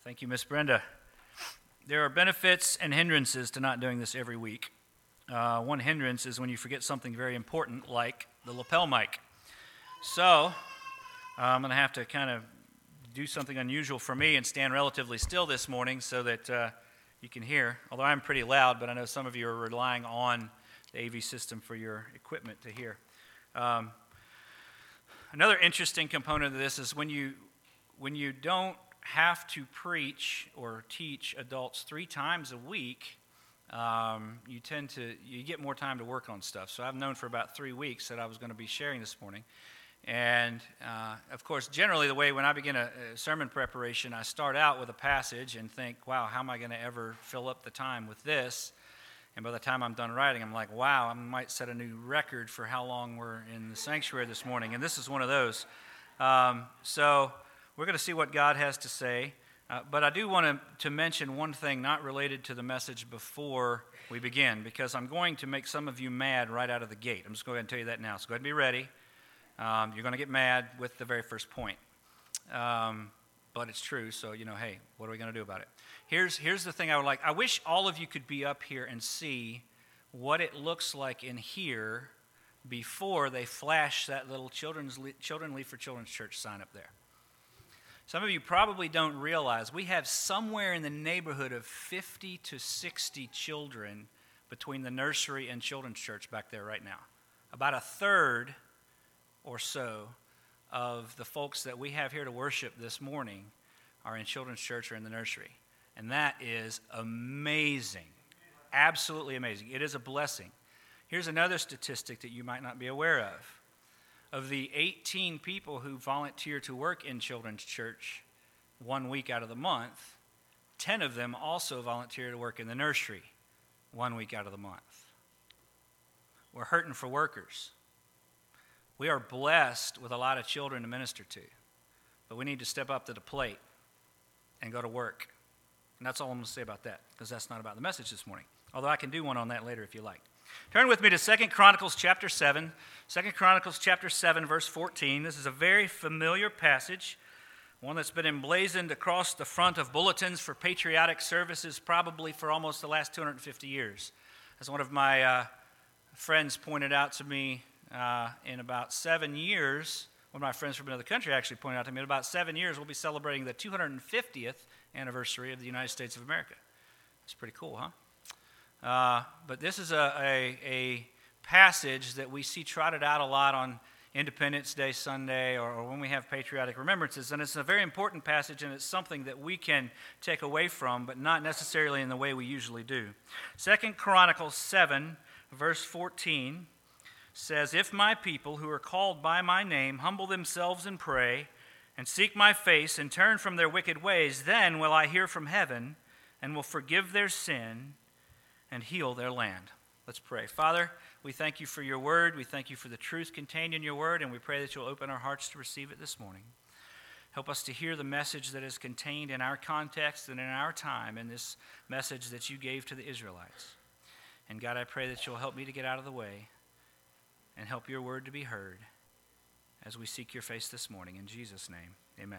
Thank you, Miss Brenda. There are benefits and hindrances to not doing this every week. One hindrance is when you forget something very important, like the lapel mic. So I'm going to have to kind of do something unusual for me and stand relatively still this morning so that you can hear. Although I'm pretty loud, but I know some of you are relying on the AV system for your equipment to hear. Another interesting component of this is when you don't have to preach or teach adults 3 times a week, you get more time to work on stuff. So I've known for about 3 weeks that I was going to be sharing this morning. And of course, generally the way when I begin a sermon preparation, I start out with a passage and think, wow, how am I going to ever fill up the time with this? And by the time I'm done writing, I'm like, wow, I might set a new record for how long we're in the sanctuary this morning. And this is one of those. So we're going to see what God has to say. But I do want to mention one thing not related to the message before we begin, because I'm going to make some of you mad right out of the gate. I'm just going to tell you that now. So go ahead and be ready. You're going to get mad with the very first point. But it's true, so, hey, what are we going to do about it? Here's the thing I would like. I wish all of you could be up here and see what it looks like in here before they flash that little Children Lead for Children's Church sign up there. Some of you probably don't realize we have somewhere in the neighborhood of 50 to 60 children between the nursery and children's church back there right now. About a third or so of the folks that we have here to worship this morning are in children's church or in the nursery. And that is amazing. Absolutely amazing. It is a blessing. Here's another statistic that you might not be aware of. Of the 18 people who volunteer to work in children's church 1 week out of the month, 10 of them also volunteer to work in the nursery 1 week out of the month. We're hurting for workers. We are blessed with a lot of children to minister to, but we need to step up to the plate and go to work. And that's all I'm going to say about that, because that's not about the message this morning, although I can do one on that later if you like. Turn with me to 2 Chronicles chapter 7. 2 Chronicles chapter 7, verse 14. This is a very familiar passage, one that's been emblazoned across the front of bulletins for patriotic services probably for almost the last 250 years. As one of my friends pointed out to me in about 7 years, one of my friends from another country actually pointed out to me, in about 7 years we'll be celebrating the 250th anniversary of the United States of America. That's pretty cool, huh? But this is a passage that we see trotted out a lot on Independence Day Sunday or when we have patriotic remembrances. And it's a very important passage, and it's something that we can take away from, but not necessarily in the way we usually do. 2 Chronicles 7, verse 14 says, "If my people who are called by my name humble themselves and pray and seek my face and turn from their wicked ways, then will I hear from heaven and will forgive their sin and heal their land." Let's pray. Father, we thank you for your word. We thank you for the truth contained in your word, and we pray that you'll open our hearts to receive it this morning. Help us to hear the message that is contained in our context and in our time in this message that you gave to the Israelites. And God, I pray that you'll help me to get out of the way and help your word to be heard as we seek your face this morning. In Jesus' name, amen.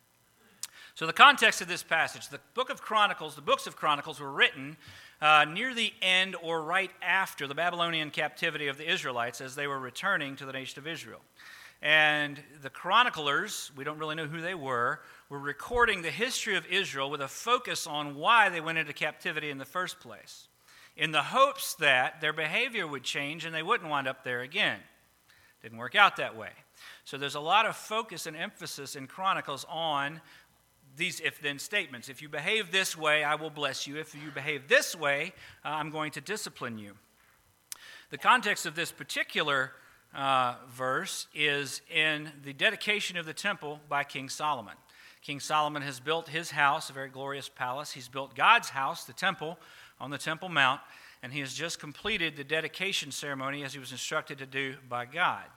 So the context of this passage, the books of Chronicles were written near the end or right after the Babylonian captivity of the Israelites as they were returning to the nation of Israel. And the chroniclers, we don't really know who they were recording the history of Israel with a focus on why they went into captivity in the first place, in the hopes that their behavior would change and they wouldn't wind up there again. Didn't work out that way. So there's a lot of focus and emphasis in Chronicles on these if-then statements. If you behave this way, I will bless you. If you behave this way, I'm going to discipline you. The context of this particular verse is in the dedication of the temple by King Solomon. King Solomon has built his house, a very glorious palace. He's built God's house, the temple, on the Temple Mount, and he has just completed the dedication ceremony as he was instructed to do by God.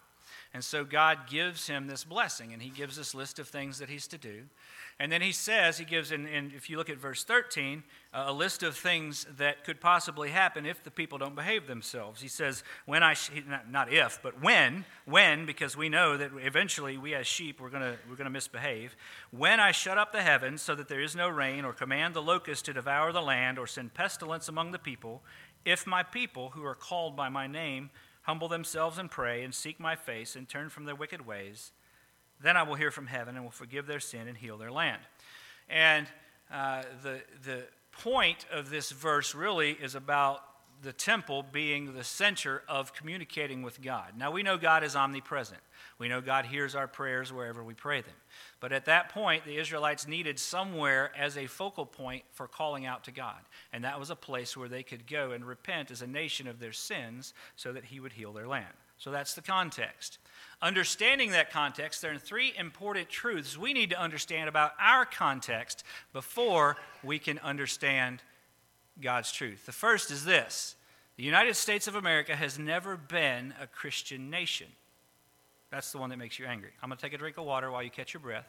And so God gives him this blessing, and he gives this list of things that he's to do. And then he says, he gives, if you look at verse 13, a list of things that could possibly happen if the people don't behave themselves. He says, not if, but when, because we know that eventually we as sheep, we're going to misbehave. When I shut up the heavens so that there is no rain, or command the locust to devour the land, or send pestilence among the people, if my people who are called by my name humble themselves and pray and seek my face and turn from their wicked ways, then I will hear from heaven and will forgive their sin and heal their land. And the point of this verse really is about the temple being the center of communicating with God. Now, we know God is omnipresent. We know God hears our prayers wherever we pray them. But at that point, the Israelites needed somewhere as a focal point for calling out to God. And that was a place where they could go and repent as a nation of their sins so that he would heal their land. So that's the context. Understanding that context, there are three important truths we need to understand about our context before we can understand God's truth. The first is this: the United States of America has never been a Christian nation. That's the one that makes you angry. I'm going to take a drink of water while you catch your breath.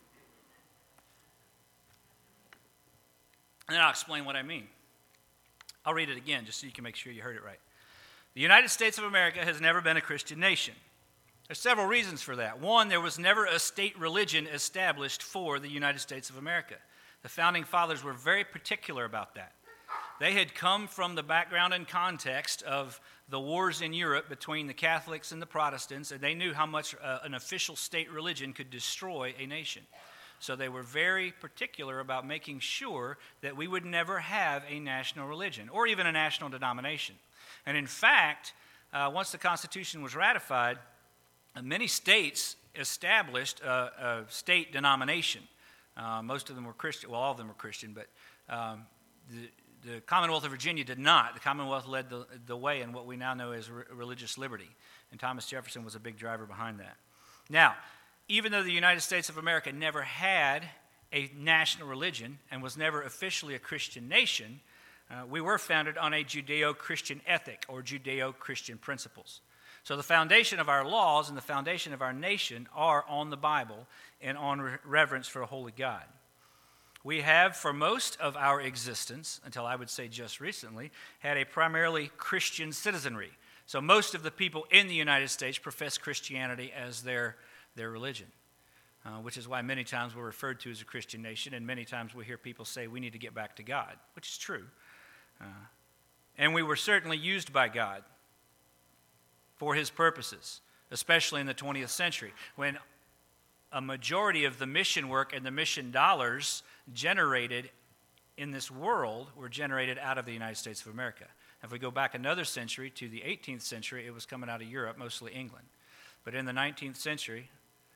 And then I'll explain what I mean. I'll read it again just so you can make sure you heard it right. The United States of America has never been a Christian nation. There's several reasons for that. One, there was never a state religion established for the United States of America. The founding fathers were very particular about that. They had come from the background and context of the wars in Europe between the Catholics and the Protestants, and they knew how much an official state religion could destroy a nation. So they were very particular about making sure that we would never have a national religion or even a national denomination. And in fact, once the Constitution was ratified, many states established a state denomination. Most of them were Christian. Well, all of them were Christian, but the Commonwealth of Virginia did not. The Commonwealth led the way in what we now know as religious liberty, and Thomas Jefferson was a big driver behind that. Now, even though the United States of America never had a national religion and was never officially a Christian nation, we were founded on a Judeo-Christian ethic or Judeo-Christian principles. So the foundation of our laws and the foundation of our nation are on the Bible and on reverence for a holy God. We have, for most of our existence, until I would say just recently, had a primarily Christian citizenry. So most of the people in the United States profess Christianity as their religion, which is why many times we're referred to as a Christian nation, and many times we hear people say we need to get back to God, which is true. And we were certainly used by God for his purposes, especially in the 20th century, when a majority of the mission work and the mission dollars generated in this world were generated out of the United States of America. If we go back another century to the 18th century, it was coming out of Europe, mostly England. But in the 19th century,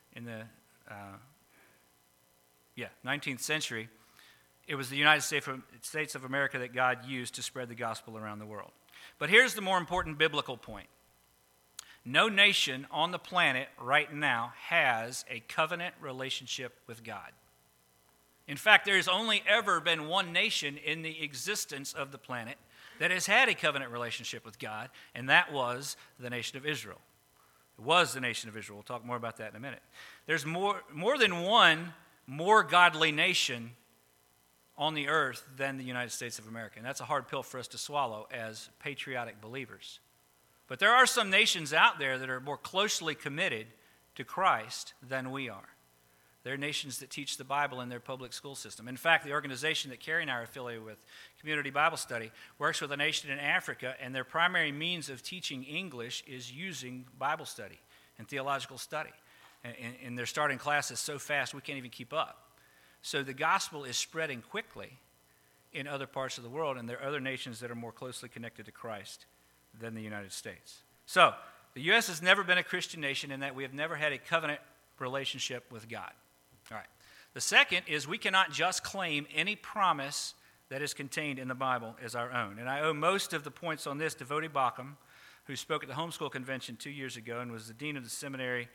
19th century, it was the United States of America that God used to spread the gospel around the world. But here's the more important biblical point. No nation on the planet right now has a covenant relationship with God. In fact, there has only ever been one nation in the existence of the planet that has had a covenant relationship with God, and that was the nation of Israel. It was the nation of Israel. We'll talk more about that in a minute. There's more than one more godly nation on the earth than the United States of America. And that's a hard pill for us to swallow as patriotic believers. But there are some nations out there that are more closely committed to Christ than we are. There are nations that teach the Bible in their public school system. In fact, the organization that Carrie and I are affiliated with, Community Bible Study, works with a nation in Africa, and their primary means of teaching English is using Bible study and theological study. And they're starting classes so fast we can't even keep up. So the gospel is spreading quickly in other parts of the world, and there are other nations that are more closely connected to Christ than the United States. So the U.S. has never been a Christian nation in that we have never had a covenant relationship with God. All right. The second is we cannot just claim any promise that is contained in the Bible as our own. And I owe most of the points on this to Voddie Baucham, who spoke at the Homeschool Convention 2 years ago and was the dean of the seminary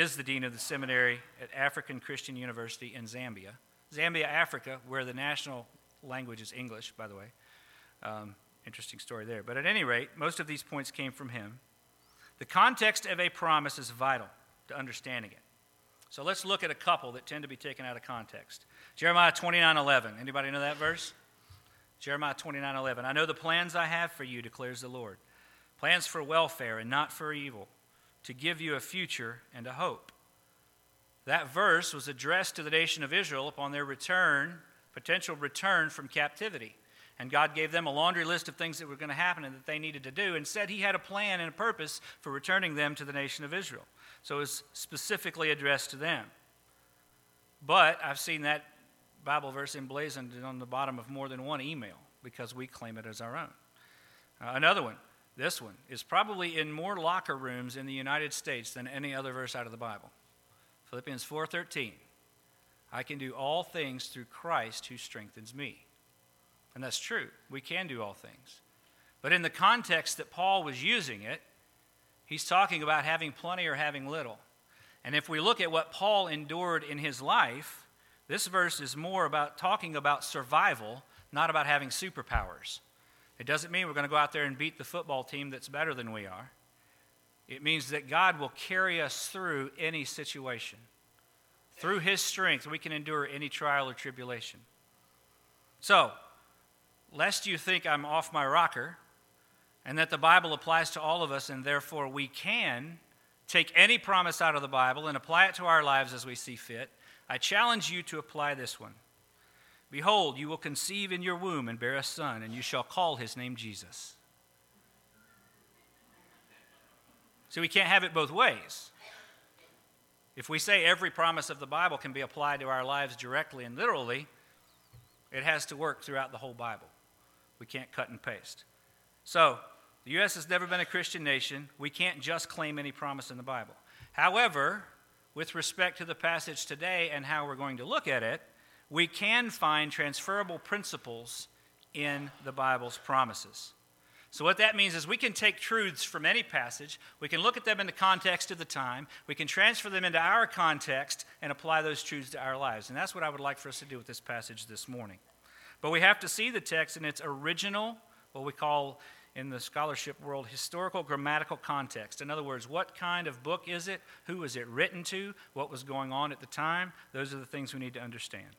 at African Christian University in Zambia. Zambia, Africa, where the national language is English, by the way. Interesting story there. But at any rate, most of these points came from him. The context of a promise is vital to understanding it. So let's look at a couple that tend to be taken out of context. Jeremiah 29:11. Anybody know that verse? Jeremiah 29:11. I know the plans I have for you, declares the Lord. Plans for welfare and not for evil, to give you a future and a hope. That verse was addressed to the nation of Israel upon their potential return from captivity. And God gave them a laundry list of things that were going to happen and that they needed to do, and said he had a plan and a purpose for returning them to the nation of Israel. So it was specifically addressed to them. But I've seen that Bible verse emblazoned on the bottom of more than one email because we claim it as our own. Another one, this one, is probably in more locker rooms in the United States than any other verse out of the Bible. Philippians 4:13. I can do all things through Christ who strengthens me. And that's true. We can do all things. But in the context that Paul was using it, he's talking about having plenty or having little. And if we look at what Paul endured in his life, this verse is more about talking about survival, not about having superpowers. It doesn't mean we're going to go out there and beat the football team that's better than we are. It means that God will carry us through any situation. Through his strength, we can endure any trial or tribulation. So, lest you think I'm off my rocker and that the Bible applies to all of us and therefore we can take any promise out of the Bible and apply it to our lives as we see fit, I challenge you to apply this one. Behold, you will conceive in your womb and bear a son, and you shall call his name Jesus. So we can't have it both ways. If we say every promise of the Bible can be applied to our lives directly and literally, it has to work throughout the whole Bible. We can't cut and paste. So, the U.S. has never been a Christian nation. We can't just claim any promise in the Bible. However, with respect to the passage today and how we're going to look at it, we can find transferable principles in the Bible's promises. So what that means is we can take truths from any passage, we can look at them in the context of the time, we can transfer them into our context and apply those truths to our lives. And that's what I would like for us to do with this passage this morning. But we have to see the text in its original, what we call in the scholarship world, historical grammatical context. In other words, what kind of book is it? Who was it written to? What was going on at the time? Those are the things we need to understand.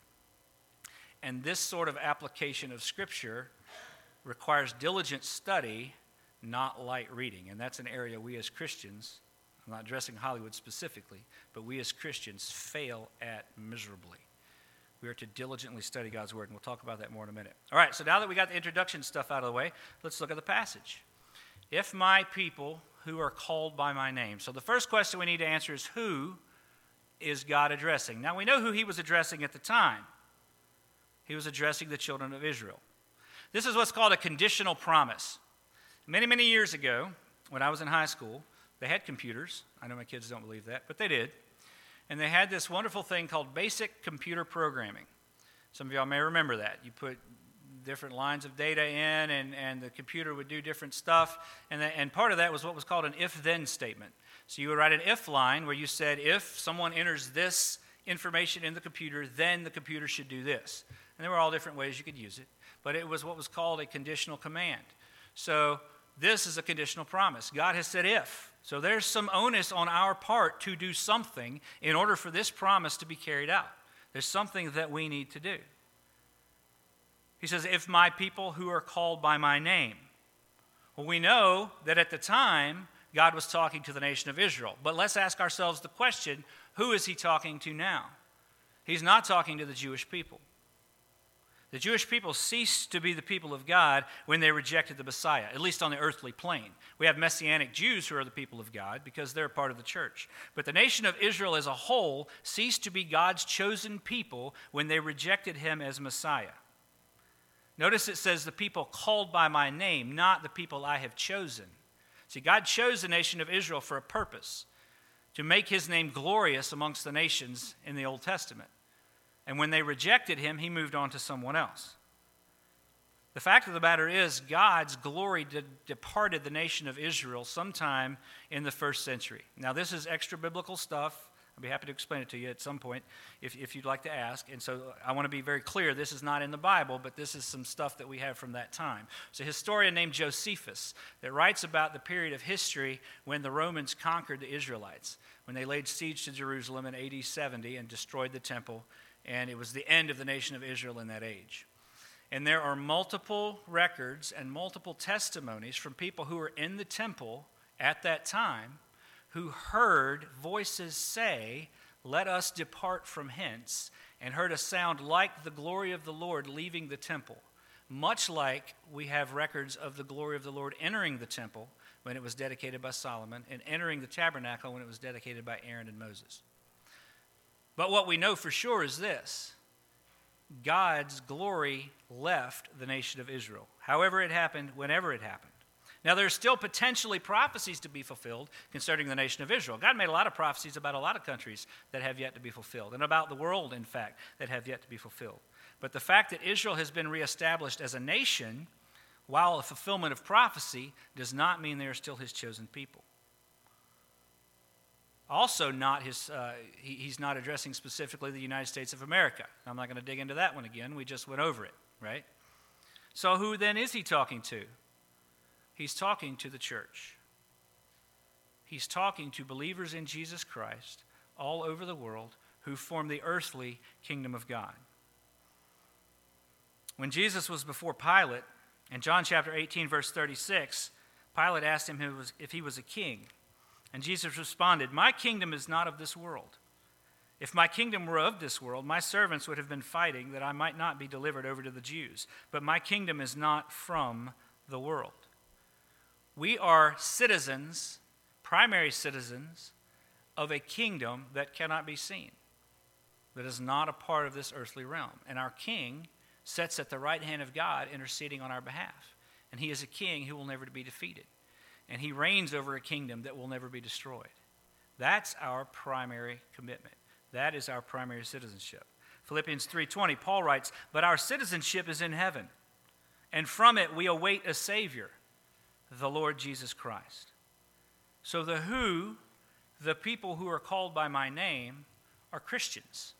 And this sort of application of Scripture requires diligent study, not light reading. And that's an area we as Christians, I'm not addressing Hollywood specifically, but we as Christians fail at miserably. We are to diligently study God's Word, and we'll talk about that more in a minute. All right, so now that we got the introduction stuff out of the way, let's look at the passage. If my people who are called by my name. So the first question we need to answer is, who is God addressing? Now, we know who he was addressing at the time. He was addressing the children of Israel. This is what's called a conditional promise. Many, many years ago, when I was in high school, they had computers. I know my kids don't believe that, but they did. And they had this wonderful thing called basic computer programming. Some of y'all may remember that. You put different lines of data in, and the computer would do different stuff. And part of that was what was called an if-then statement. So you would write an if line where you said, if someone enters this information in the computer, then the computer should do this. And there were all different ways you could use it. But it was what was called a conditional command. So this is a conditional promise. God has said if. So there's some onus on our part to do something in order for this promise to be carried out. There's something that we need to do. He says, if my people who are called by my name. Well, we know that at the time, God was talking to the nation of Israel. But let's ask ourselves the question, who is he talking to now? He's not talking to the Jewish people. The Jewish people ceased to be the people of God when they rejected the Messiah, at least on the earthly plane. We have Messianic Jews who are the people of God because they're part of the church. But the nation of Israel as a whole ceased to be God's chosen people when they rejected him as Messiah. Notice it says the people called by my name, not the people I have chosen. See, God chose the nation of Israel for a purpose, to make his name glorious amongst the nations in the Old Testament. And when they rejected him, he moved on to someone else. The fact of the matter is, God's glory departed the nation of Israel sometime in the first century. Now, this is extra biblical stuff. I'd be happy to explain it to you at some point if you'd like to ask. And so I want to be very clear, this is not in the Bible, but this is some stuff that we have from that time. It's a historian named Josephus that writes about the period of history when the Romans conquered the Israelites, when they laid siege to Jerusalem in AD 70 and destroyed the temple, and it was the end of the nation of Israel in that age. And there are multiple records and multiple testimonies from people who were in the temple at that time who heard voices say, "Let us depart from hence," and heard a sound like the glory of the Lord leaving the temple, much like we have records of the glory of the Lord entering the temple when it was dedicated by Solomon and entering the tabernacle when it was dedicated by Aaron and Moses. But what we know for sure is this: God's glory left the nation of Israel, however it happened, whenever it happened. Now, there's still potentially prophecies to be fulfilled concerning the nation of Israel. God made a lot of prophecies about a lot of countries that have yet to be fulfilled, and about the world, in fact, that have yet to be fulfilled. But the fact that Israel has been reestablished as a nation, while a fulfillment of prophecy, does not mean they are still his chosen people. Also, he's not addressing specifically the United States of America. I'm not going to dig into that one again. We just went over it, right? So who then is he talking to? He's talking to the church. He's talking to believers in Jesus Christ all over the world who form the earthly kingdom of God. When Jesus was before Pilate, in John chapter 18, verse 36, Pilate asked him if he was a king. And Jesus responded, "My kingdom is not of this world. If my kingdom were of this world, my servants would have been fighting that I might not be delivered over to the Jews. But my kingdom is not from the world." We are citizens, primary citizens, of a kingdom that cannot be seen, that is not a part of this earthly realm. And our king sits at the right hand of God interceding on our behalf. And he is a king who will never be defeated. And he reigns over a kingdom that will never be destroyed. That's our primary commitment. That is our primary citizenship. Philippians 3:20, Paul writes, "But our citizenship is in heaven, and from it we await a Savior, the Lord Jesus Christ." So the people who are called by my name, are Christians.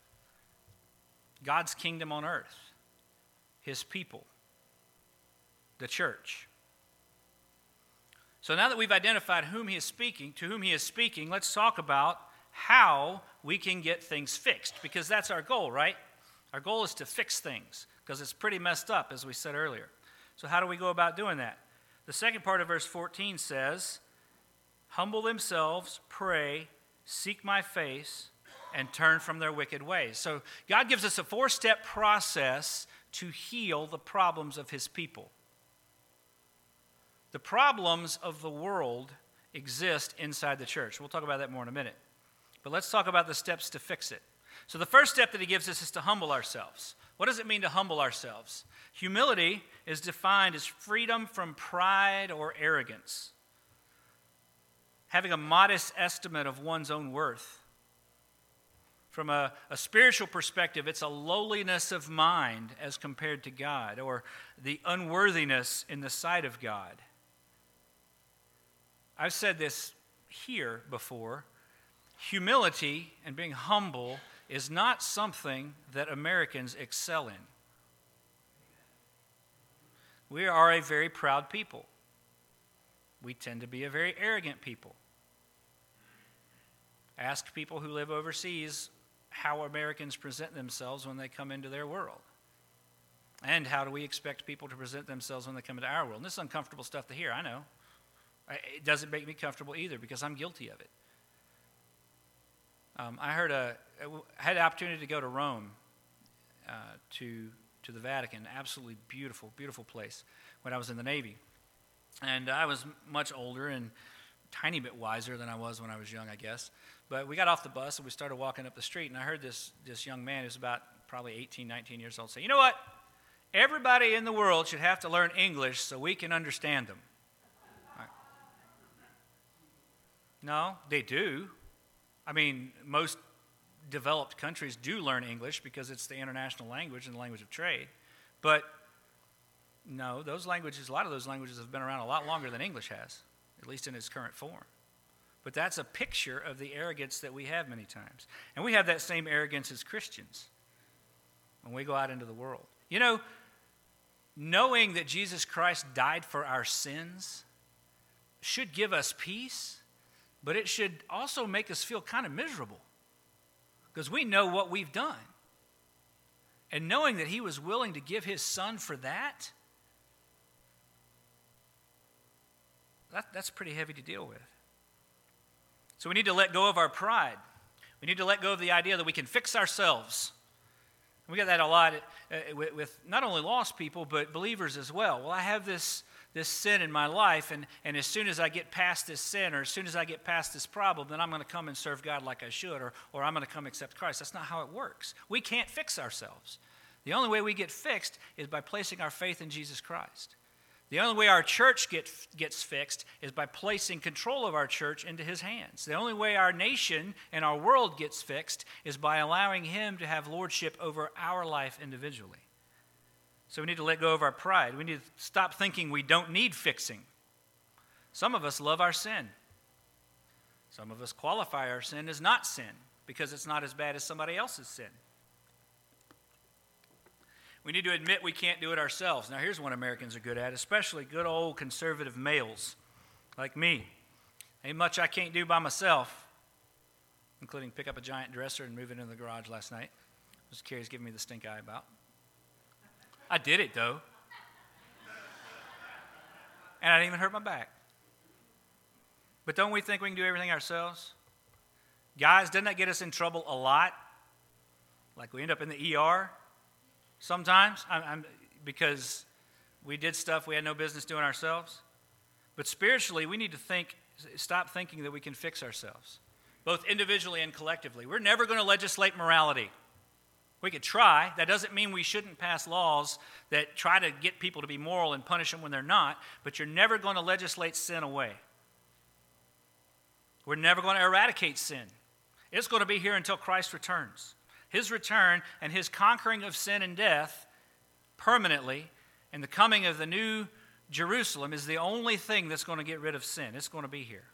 God's kingdom on earth, his people, the church. So now that we've identified to whom he is speaking, let's talk about how we can get things fixed, because that's our goal, right? Our goal is to fix things, because it's pretty messed up, as we said earlier. So how do we go about doing that? The second part of verse 14 says, "Humble themselves, pray, seek my face, and turn from their wicked ways." So God gives us a 4-step process to heal the problems of his people. The problems of the world exist inside the church. We'll talk about that more in a minute. But let's talk about the steps to fix it. So the first step that he gives us is to humble ourselves. What does it mean to humble ourselves? Humility is defined as freedom from pride or arrogance, having a modest estimate of one's own worth. From a spiritual perspective, it's a lowliness of mind as compared to God, or the unworthiness in the sight of God. I've said this here before. Humility and being humble is not something that Americans excel in. We are a very proud people. We tend to be a very arrogant people. Ask people who live overseas how Americans present themselves when they come into their world. And how do we expect people to present themselves when they come into our world? And this is uncomfortable stuff to hear, I know. It doesn't make me comfortable either, because I'm guilty of it. I had the opportunity to go to Rome, to the Vatican. Absolutely beautiful, beautiful place when I was in the Navy. And I was much older and a tiny bit wiser than I was when I was young, I guess. But we got off the bus and we started walking up the street, and I heard this young man who's about probably 18, 19 years old say, "You know what? Everybody in the world should have to learn English so we can understand them." No, they do. I mean, most developed countries do learn English because it's the international language and the language of trade. But no, a lot of those languages have been around a lot longer than English has, at least in its current form. But that's a picture of the arrogance that we have many times. And we have that same arrogance as Christians when we go out into the world. You know, knowing that Jesus Christ died for our sins should give us peace, but it should also make us feel kind of miserable because we know what we've done. And knowing that he was willing to give his son for that's pretty heavy to deal with. So we need to let go of our pride. We need to let go of the idea that we can fix ourselves. And we get that a lot with not only lost people, but believers as well. Well, I have this sin in my life, and as soon as I get past this sin, or as soon as I get past this problem, then I'm going to come and serve God like I should, or I'm going to come accept Christ. That's not how it works. We can't fix ourselves. The only way we get fixed is by placing our faith in Jesus Christ. The only way our church gets fixed is by placing control of our church into his hands. The only way our nation and our world gets fixed is by allowing him to have lordship over our life individually. So we need to let go of our pride. We need to stop thinking we don't need fixing. Some of us love our sin. Some of us qualify our sin as not sin because it's not as bad as somebody else's sin. We need to admit we can't do it ourselves. Now, here's what Americans are good at, especially good old conservative males like me. Ain't much I can't do by myself, including pick up a giant dresser and move it into the garage last night. Mr. Carey's giving me the stink eye about. I did it, though. And I didn't even hurt my back. But don't we think we can do everything ourselves? Guys, doesn't that get us in trouble a lot? Like we end up in the ER sometimes because we did stuff we had no business doing ourselves. But spiritually, we need to stop thinking that we can fix ourselves, both individually and collectively. We're never going to legislate morality. We could try. That doesn't mean we shouldn't pass laws that try to get people to be moral and punish them when they're not, but you're never going to legislate sin away. We're never going to eradicate sin. It's going to be here until Christ returns. His return and his conquering of sin and death permanently and the coming of the new Jerusalem is the only thing that's going to get rid of sin. It's going to be here.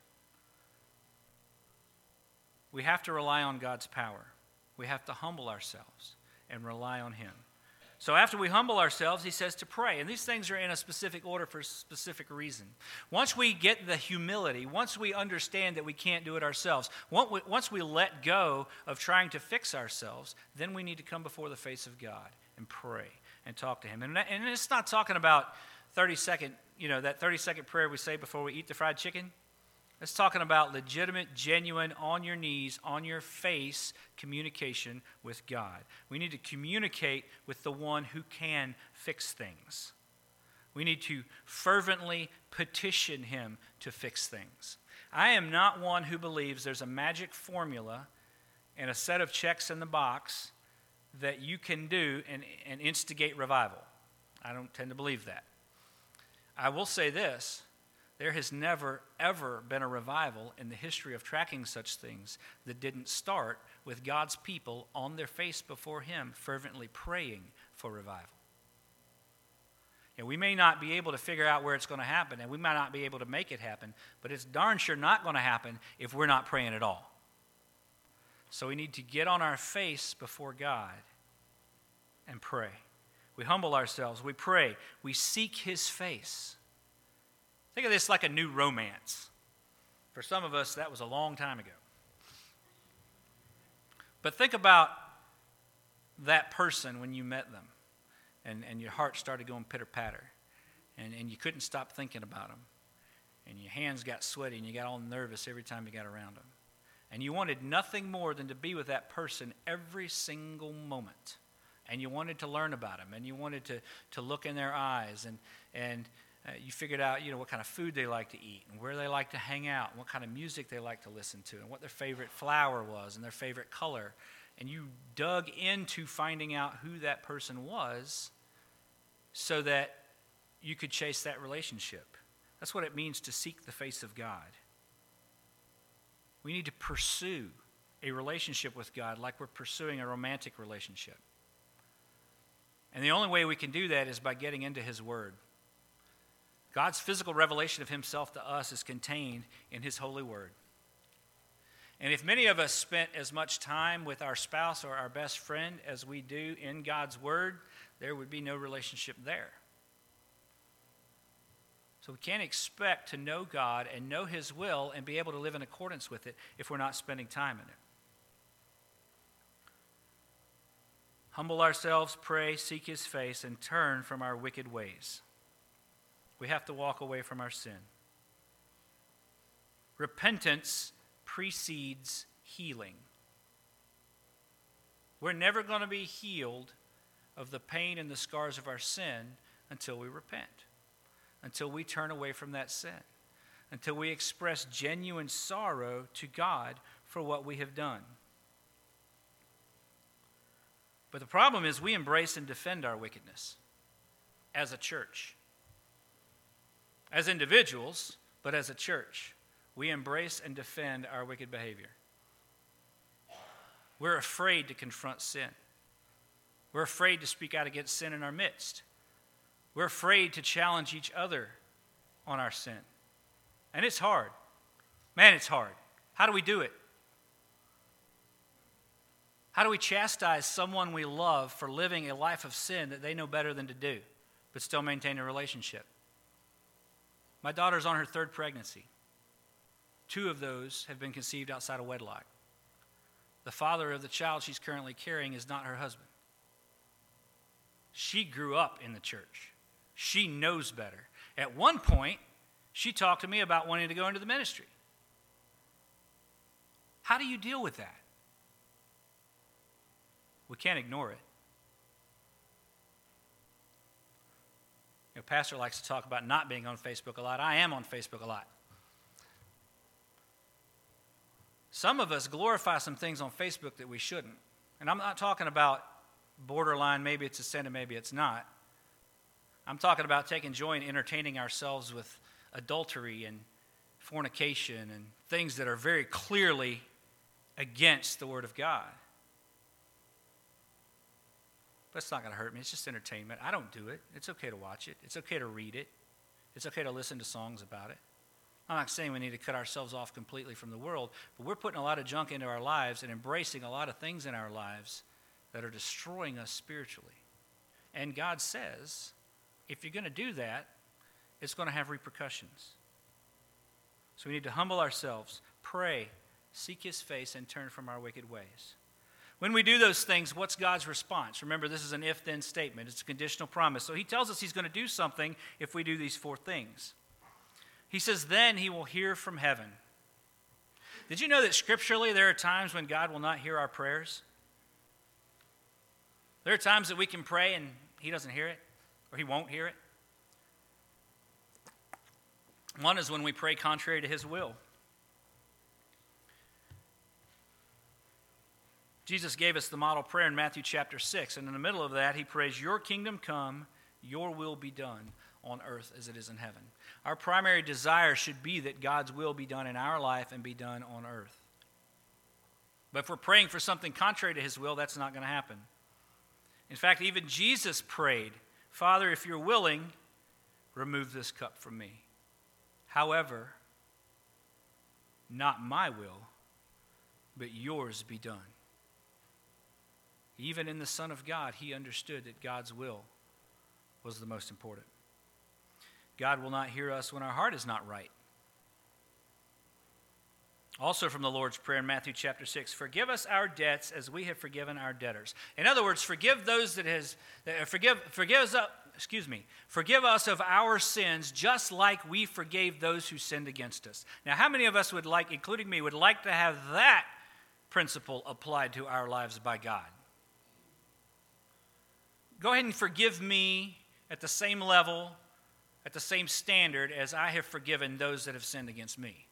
We have to rely on God's power. We have to humble ourselves and rely on him. So after we humble ourselves, he says to pray. And these things are in a specific order for a specific reason. Once we get the humility, once we understand that we can't do it ourselves, once we let go of trying to fix ourselves, then we need to come before the face of God and pray and talk to him. And it's not talking about 30-second, that 30-second prayer we say before we eat the fried chicken. It's talking about legitimate, genuine, on your knees, on your face communication with God. We need to communicate with the one who can fix things. We need to fervently petition him to fix things. I am not one who believes there's a magic formula and a set of checks in the box that you can do and instigate revival. I don't tend to believe that. I will say this. There has never, ever been a revival in the history of tracking such things that didn't start with God's people on their face before him, fervently praying for revival. And we may not be able to figure out where it's going to happen, and we might not be able to make it happen, but it's darn sure not going to happen if we're not praying at all. So we need to get on our face before God and pray. We humble ourselves, we pray, we seek his face. Think of this like a new romance. For some of us, that was a long time ago. But think about that person when you met them and your heart started going pitter-patter and you couldn't stop thinking about them and your hands got sweaty and you got all nervous every time you got around them. And you wanted nothing more than to be with that person every single moment. And you wanted to learn about them and you wanted to look in their eyes and you figured out, what kind of food they like to eat and where they like to hang out and what kind of music they like to listen to and what their favorite flower was and their favorite color. And you dug into finding out who that person was so that you could chase that relationship. That's what it means to seek the face of God. We need to pursue a relationship with God like we're pursuing a romantic relationship. And the only way we can do that is by getting into his word. God's physical revelation of himself to us is contained in his holy word. And if many of us spent as much time with our spouse or our best friend as we do in God's Word, there would be no relationship there. So we can't expect to know God and know His will and be able to live in accordance with it if we're not spending time in it. Humble ourselves, pray, seek His face, and turn from our wicked ways. We have to walk away from our sin. Repentance precedes healing. We're never going to be healed of the pain and the scars of our sin until we repent, until we turn away from that sin, until we express genuine sorrow to God for what we have done. But the problem is we embrace and defend our wickedness as a church. As individuals, but as a church, we embrace and defend our wicked behavior. We're afraid to confront sin. We're afraid to speak out against sin in our midst. We're afraid to challenge each other on our sin. And it's hard. Man, it's hard. How do we do it? How do we chastise someone we love for living a life of sin that they know better than to do, but still maintain a relationship? My daughter's on her third pregnancy. 2 of those have been conceived outside of wedlock. The father of the child she's currently carrying is not her husband. She grew up in the church. She knows better. At one point, she talked to me about wanting to go into the ministry. How do you deal with that? We can't ignore it. Pastor likes to talk about not being on Facebook a lot. I am on Facebook a lot. Some of us glorify some things on Facebook that we shouldn't. And I'm not talking about borderline, maybe it's a sin and maybe it's not. I'm talking about taking joy in entertaining ourselves with adultery and fornication and things that are very clearly against the Word of God. But it's not going to hurt me. It's just entertainment. I don't do it. It's okay to watch it. It's okay to read it. It's okay to listen to songs about it. I'm not saying we need to cut ourselves off completely from the world, but we're putting a lot of junk into our lives and embracing a lot of things in our lives that are destroying us spiritually. And God says, if you're going to do that, it's going to have repercussions. So we need to humble ourselves, pray, seek His face, and turn from our wicked ways. When we do those things, what's God's response? Remember, this is an if-then statement. It's a conditional promise. So He tells us He's going to do something if we do these 4 things. He says, then He will hear from heaven. Did you know that scripturally there are times when God will not hear our prayers? There are times that we can pray and He doesn't hear it, or He won't hear it. One is when we pray contrary to His will. Jesus gave us the model prayer in Matthew chapter 6, and in the middle of that, He prays, your kingdom come, your will be done on earth as it is in heaven. Our primary desire should be that God's will be done in our life and be done on earth. But if we're praying for something contrary to His will, that's not going to happen. In fact, even Jesus prayed, Father, if you're willing, remove this cup from me. However, not my will, but yours be done. Even in the Son of God, He understood that God's will was the most important. God will not hear us when our heart is not right. Also from the Lord's Prayer in Matthew chapter 6, forgive us our debts as we have forgiven our debtors. In other words, forgive us of our sins just like we forgave those who sinned against us. Now, how many of us would like, including me, would like to have that principle applied to our lives by God? Go ahead and forgive me at the same level, at the same standard as I have forgiven those that have sinned against me.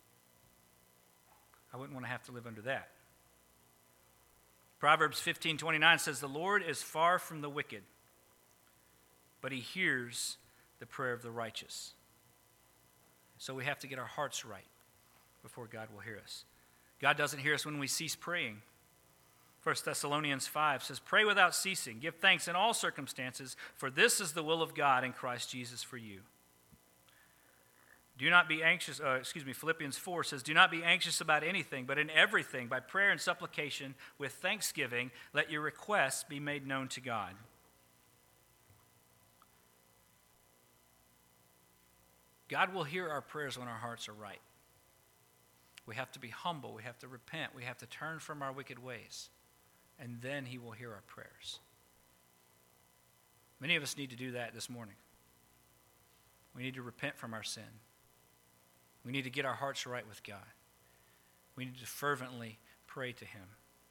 I wouldn't want to have to live under that. Proverbs 15:29 says, the Lord is far from the wicked, but He hears the prayer of the righteous. So we have to get our hearts right before God will hear us. God doesn't hear us when we cease praying. 1 Thessalonians 5 says, pray without ceasing, give thanks in all circumstances, for this is the will of God in Christ Jesus for you. Do not be anxious, Philippians 4 says, do not be anxious about anything, but in everything, by prayer and supplication, with thanksgiving, let your requests be made known to God. God will hear our prayers when our hearts are right. We have to be humble. We have to repent. We have to turn from our wicked ways. And then he will hear our prayers. Many of us need to do that this morning. We need to repent from our sin. We need to get our hearts right with God. We need to fervently pray to him.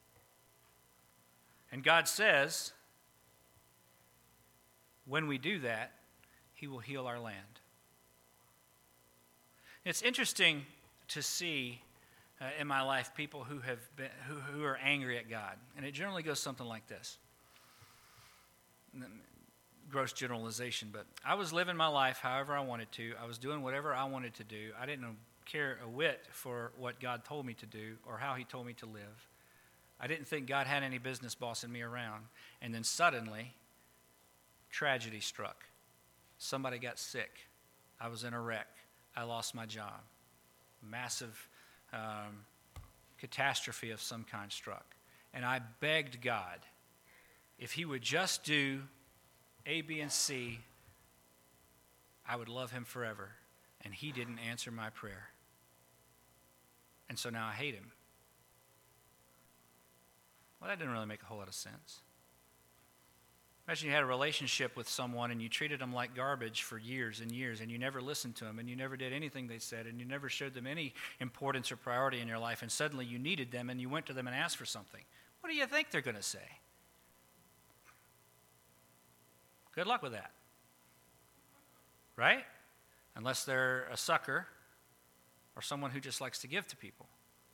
And God says, when we do that, he will heal our land. It's interesting to see in my life people who are angry at God. And it generally goes something like this. Gross generalization, but I was living my life however I wanted to. I was doing whatever I wanted to do. I didn't care a whit for what God told me to do or how he told me to live. I didn't think God had any business bossing me around. And then suddenly, tragedy struck. Somebody got sick. I was in a wreck. I lost my job. Massive catastrophe of some kind struck. And I begged God if he would just do A, B, and C, I would love him forever. And he didn't answer my prayer. And so now I hate him. Well, that didn't really make a whole lot of sense. Imagine you had a relationship with someone and you treated them like garbage for years and years, and you never listened to them, and you never did anything they said, and you never showed them any importance or priority in your life, and suddenly you needed them and you went to them and asked for something. What do you think they're going to say? Good luck with that. Right? Unless they're a sucker or someone who just likes to give to people.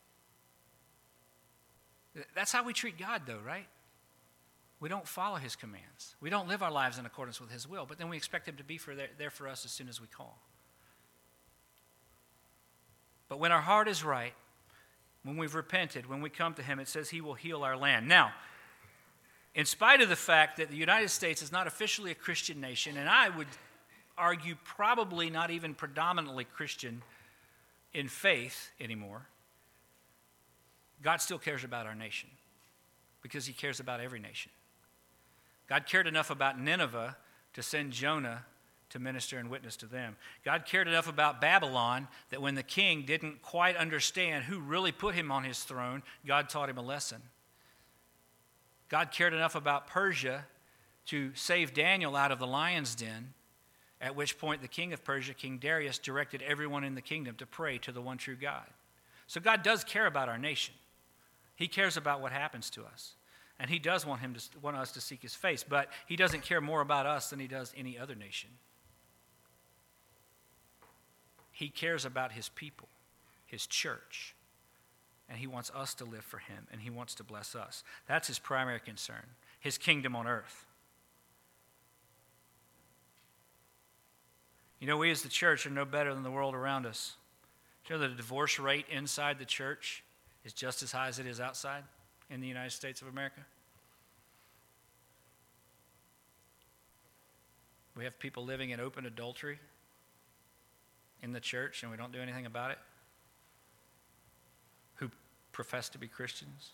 That's how we treat God, though, right? We don't follow his commands. We don't live our lives in accordance with his will, but then we expect him to be there for us as soon as we call. But when our heart is right, when we've repented, when we come to him, it says he will heal our land. Now, in spite of the fact that the United States is not officially a Christian nation, and I would argue probably not even predominantly Christian in faith anymore, God still cares about our nation because he cares about every nation. God cared enough about Nineveh to send Jonah to minister and witness to them. God cared enough about Babylon that when the king didn't quite understand who really put him on his throne, God taught him a lesson. God cared enough about Persia to save Daniel out of the lion's den, at which point the king of Persia, King Darius, directed everyone in the kingdom to pray to the one true God. So God does care about our nation. He cares about what happens to us. And he does want us to seek his face, but he doesn't care more about us than he does any other nation. He cares about his people, his church, and he wants us to live for him, and he wants to bless us. That's his primary concern, his kingdom on earth. You know, we as the church are no better than the world around us. Do you know that the divorce rate inside the church is just as high as it is outside in the United States of America? We have people living in open adultery in the church, and we don't do anything about it, who profess to be Christians.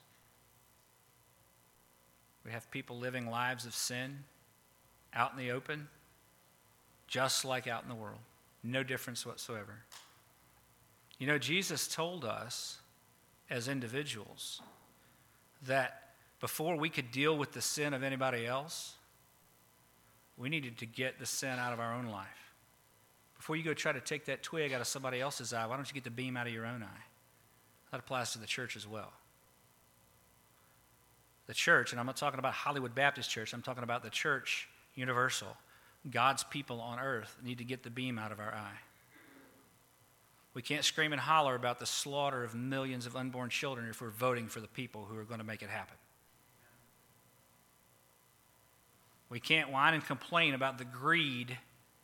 We have people living lives of sin out in the open, just like out in the world. No difference whatsoever. You know, Jesus told us as individuals that before we could deal with the sin of anybody else, we needed to get the sin out of our own life. Before you go try to take that twig out of somebody else's eye, why don't you get the beam out of your own eye? That applies to the church as well. The church, and I'm not talking about Hollywood Baptist Church, I'm talking about the church universal. God's people on earth need to get the beam out of our eye. We can't scream and holler about the slaughter of millions of unborn children if we're voting for the people who are going to make it happen. We can't whine and complain about the greed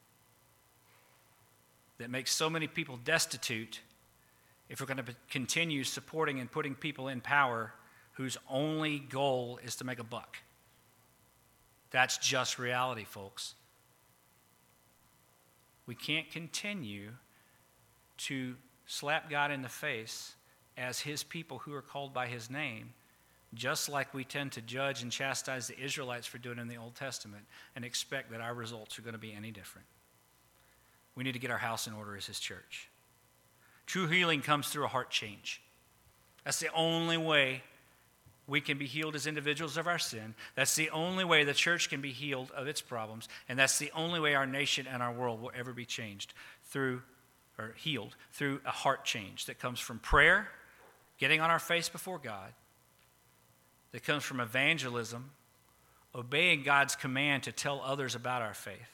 that makes so many people destitute if we're going to continue supporting and putting people in power whose only goal is to make a buck. That's just reality, folks. We can't continue to slap God in the face as his people who are called by his name, just like we tend to judge and chastise the Israelites for doing in the Old Testament and expect that our results are going to be any different. We need to get our house in order as his church. True healing comes through a heart change. That's the only way we can be healed as individuals of our sin. That's the only way the church can be healed of its problems. And that's the only way our nation and our world will ever be changed healed through a heart change that comes from prayer, getting on our face before God, that comes from evangelism, obeying God's command to tell others about our faith,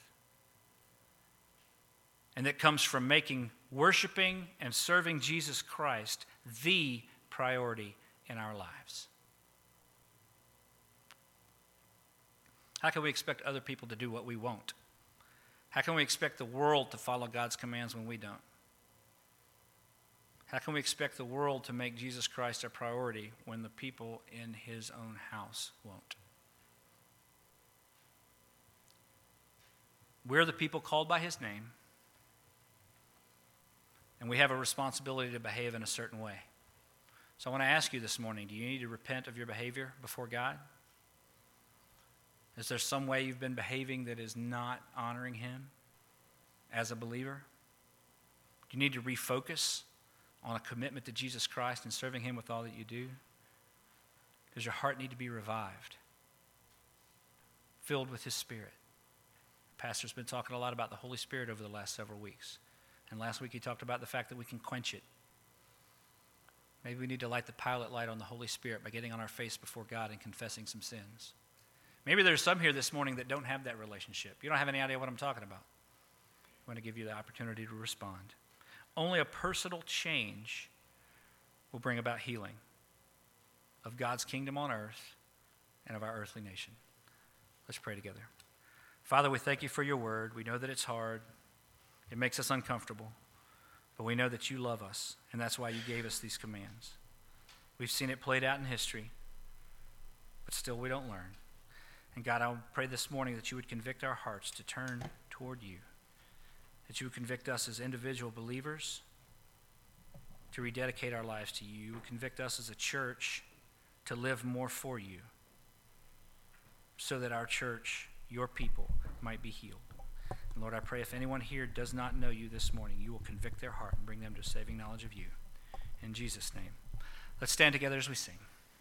and that comes from making worshiping and serving Jesus Christ the priority in our lives. How can we expect other people to do what we won't? How can we expect the world to follow God's commands when we don't? How can we expect the world to make Jesus Christ a priority when the people in his own house won't? We're the people called by his name, and we have a responsibility to behave in a certain way. So I want to ask you this morning, do you need to repent of your behavior before God? Is there some way you've been behaving that is not honoring him as a believer? Do you need to refocus on a commitment to Jesus Christ and serving him with all that you do? Does your heart need to be revived, filled with his Spirit? The pastor's been talking a lot about the Holy Spirit over the last several weeks. And last week he talked about the fact that we can quench it. Maybe we need to light the pilot light on the Holy Spirit by getting on our face before God and confessing some sins. Maybe there's some here this morning that don't have that relationship. You don't have any idea what I'm talking about. I want to give you the opportunity to respond. Only a personal change will bring about healing of God's kingdom on earth and of our earthly nation. Let's pray together. Father, we thank you for your word. We know that it's hard. It makes us uncomfortable. But we know that you love us, and that's why you gave us these commands. We've seen it played out in history, but still we don't learn. And God, I pray this morning that you would convict our hearts to turn toward you, that you would convict us as individual believers to rededicate our lives to you. You would convict us as a church to live more for you so that our church, your people, might be healed. And Lord, I pray if anyone here does not know you this morning, you will convict their heart and bring them to saving knowledge of you. In Jesus' name. Let's stand together as we sing.